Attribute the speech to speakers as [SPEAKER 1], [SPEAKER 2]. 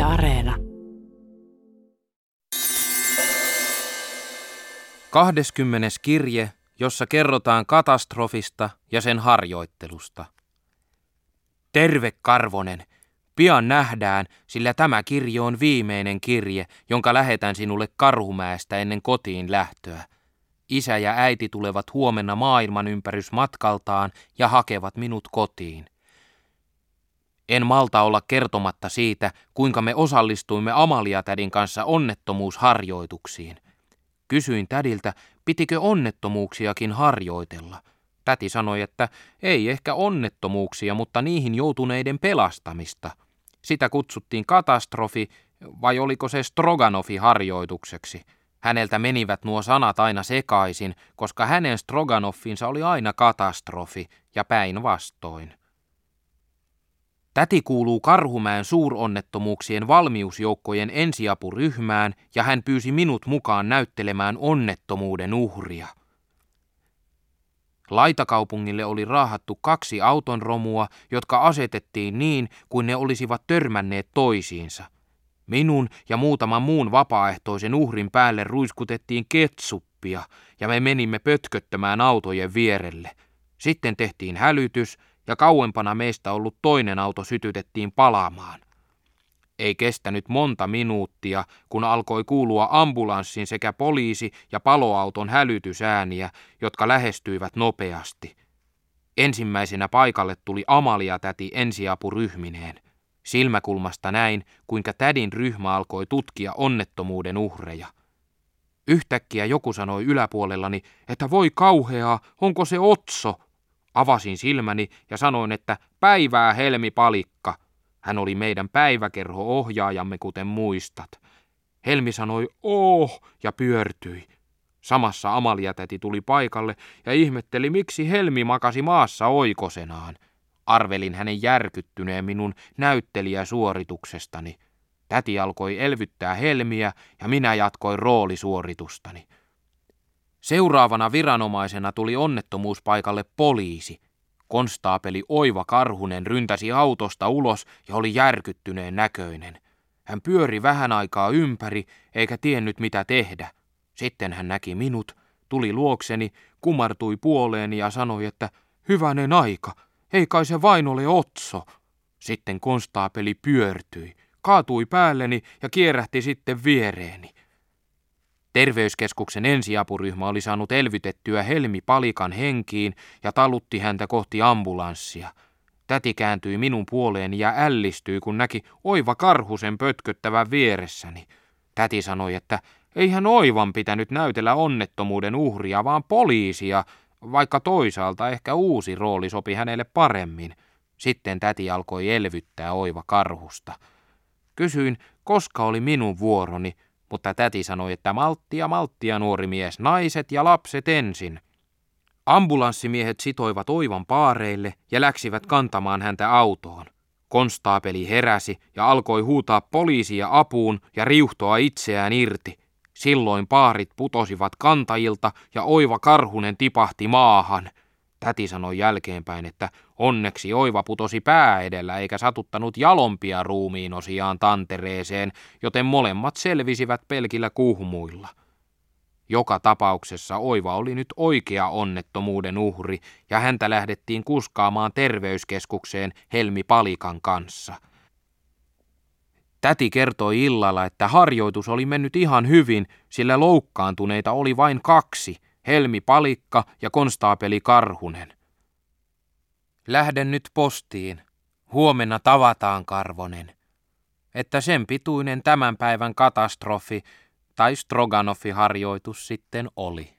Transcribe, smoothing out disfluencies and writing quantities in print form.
[SPEAKER 1] Areena.
[SPEAKER 2] 20. kirje, jossa kerrotaan katastrofista ja sen harjoittelusta. Terve Karvonen, pian nähdään, sillä tämä kirje on viimeinen kirje, jonka lähetän sinulle Karhumäestä ennen kotiin lähtöä. Isä ja äiti tulevat huomenna maailmanympärysmatkaltaan ja hakevat minut kotiin. En malta olla kertomatta siitä, kuinka me osallistuimme Amalia-tädin kanssa onnettomuusharjoituksiin. Kysyin tädiltä, pitikö onnettomuuksiakin harjoitella. Täti sanoi, että ei ehkä onnettomuuksia, mutta niihin joutuneiden pelastamista. Sitä kutsuttiin katastrofi, vai oliko se Stroganofi-harjoitukseksi. Häneltä menivät nuo sanat aina sekaisin, koska hänen Stroganoffinsa oli aina katastrofi ja päinvastoin. Täti kuuluu Karhumäen suuronnettomuuksien valmiusjoukkojen ensiapuryhmään ja hän pyysi minut mukaan näyttelemään onnettomuuden uhria. Laitakaupungille oli raahattu 2 autonromua, jotka asetettiin niin, kuin ne olisivat törmänneet toisiinsa. Minun ja muutaman muun vapaaehtoisen uhrin päälle ruiskutettiin ketsuppia ja me menimme pötköttämään autojen vierelle. Sitten tehtiin hälytys ja kauempana meistä ollut toinen auto sytytettiin palamaan. Ei kestänyt monta minuuttia, kun alkoi kuulua ambulanssin sekä poliisi- ja paloauton hälytysääniä, jotka lähestyivät nopeasti. Ensimmäisenä paikalle tuli Amalia-täti ensiapuryhmineen. Silmäkulmasta näin, kuinka tädin ryhmä alkoi tutkia onnettomuuden uhreja. Yhtäkkiä joku sanoi yläpuolellani, että voi kauheaa, onko se Otso? Avasin silmäni ja sanoin, että päivää Helmi Palikka. Hän oli meidän päiväkerho-ohjaajamme, kuten muistat. Helmi sanoi ja pyörtyi. Samassa Amalia-täti tuli paikalle ja ihmetteli, miksi Helmi makasi maassa oikosenaan. Arvelin hänen järkyttyneen minun näyttelijäsuorituksestani. Täti alkoi elvyttää Helmiä ja minä jatkoin roolisuoritustani. Seuraavana viranomaisena tuli onnettomuuspaikalle poliisi. Konstaapeli Oiva Karhunen ryntäsi autosta ulos ja oli järkyttyneen näköinen. Hän pyöri vähän aikaa ympäri eikä tiennyt mitä tehdä. Sitten hän näki minut, tuli luokseni, kumartui puoleeni ja sanoi, että hyvänen aika, ei kai se vain ole Otso. Sitten konstaapeli pyörtyi, kaatui päälleni ja kierähti sitten viereeni. Terveyskeskuksen ensiapuryhmä oli saanut elvytettyä Helmi Palikan henkiin ja talutti häntä kohti ambulanssia. Täti kääntyi minun puoleeni ja ällistyi, kun näki Oiva Karhusen pötköttävän vieressäni. Täti sanoi, että eihän Oivan pitänyt näytellä onnettomuuden uhria, vaan poliisia, vaikka toisaalta ehkä uusi rooli sopi hänelle paremmin. Sitten täti alkoi elvyttää Oiva Karhusta. Kysyin, koska oli minun vuoroni, mutta täti sanoi, että malttia nuori mies, naiset ja lapset ensin. Ambulanssimiehet sitoivat Oivan paareille ja läksivät kantamaan häntä autoon. Konstaapeli heräsi ja alkoi huutaa poliisia apuun ja riuhtoa itseään irti. Silloin paarit putosivat kantajilta ja Oiva Karhunen tipahti maahan. Täti sanoi jälkeenpäin, että onneksi Oiva putosi pää edellä eikä satuttanut jalompia ruumiinosiaan tantereeseen, joten molemmat selvisivät pelkillä kuhmuilla. Joka tapauksessa Oiva oli nyt oikea onnettomuuden uhri ja häntä lähdettiin kuskaamaan terveyskeskukseen Helmi Palikan kanssa. Täti kertoi illalla, että harjoitus oli mennyt ihan hyvin, sillä loukkaantuneita oli vain 2, Helmi Palikka ja konstaapeli Karhunen. Lähden nyt postiin. Huomenna tavataan, Karvonen. Että sen pituinen tämän päivän katastrofi tai Stroganofi-harjoitus sitten oli.